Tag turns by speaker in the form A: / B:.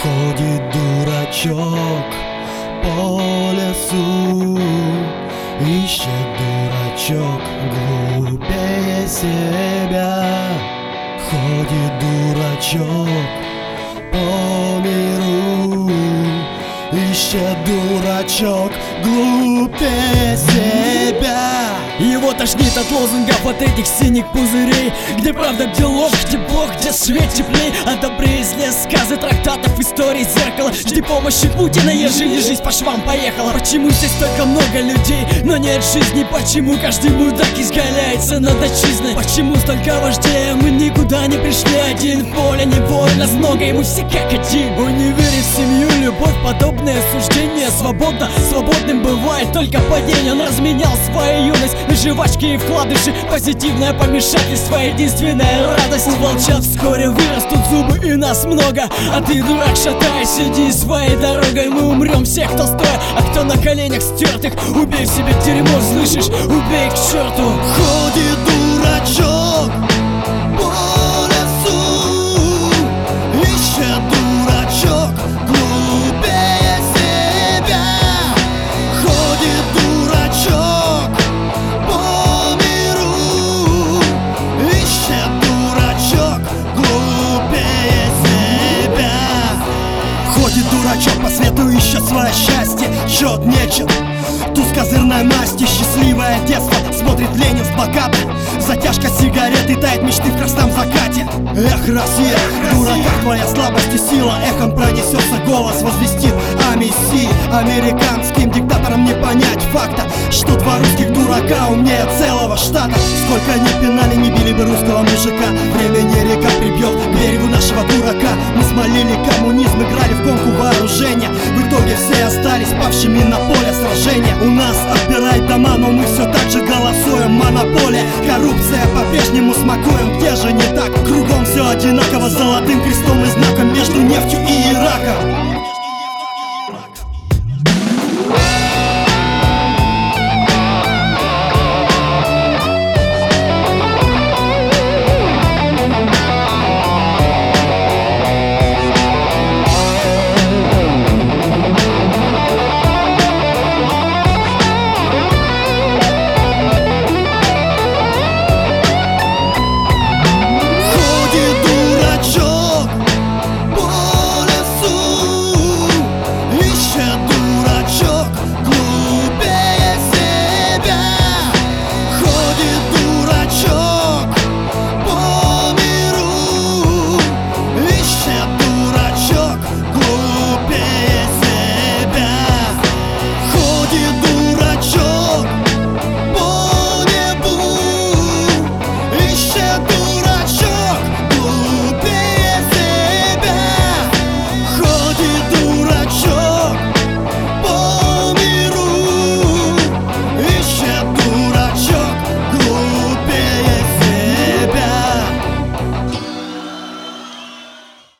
A: Ходит дурачок по лесу, ищет дурачок глупее себя. Ходит дурачок по миру, ищет дурачок глупее себя.
B: Его тошнит от лозунгов, от этих синих пузырей, где правда, где ложь, где Бог, где свет теплей. От добры и зле, сказы, трактатов, истории, зеркала. Жди помощи Путина, ежели жизнь по швам поехала. Почему здесь столько много людей, но нет жизни? Почему каждый мудак изгаляется над отчизной? Почему столько вождей, а мы никуда не пришли? Один в поле, не воин, нас много, и мы все как один. Он не верит в семью, любовь, подобное суждение. Свободно, свободным бывает только падение. Он разменял свою юность на жвачки и вкладыши. Позитивное помешательство, единственная радость. У волчат вскоре вырастут зубы и нас много, а ты, дурак, шатаясь, иди своей дорогой. Мы умрем все, кто стоя, а кто на коленях стертых. Убей в себе дерьмо, слышишь? Убей к черту.
A: Ходит дурачок по лесу, ищет дурачок глупее себя. Ходит дурачок по миру, ищет дурачок глупее себя. Ходит дурачок по свету, ищет свое счастье, счет нечет. Туз козырной масти, счастливое детство, смотрит Ленин в богато. Затяжка сигареты, тает мечты в красном закате. Эх, Россия, в дураках твоя слабость и сила. Эхом пронесется голос, возвестит о Мессии. Американским диктаторам не понять факта, что два русских дурака умнее целого штата. Сколько ни пинали, не били бы русского мужика, времени река прибьет к берегу нашего дурака. Мы смолили коммунизм, играли в гонку вооружения. В итоге все остались павшими на поле сражения. У нас отбирают дома, но мы все так же голосуем. Монополия, коррупция, по-прежнему смакуем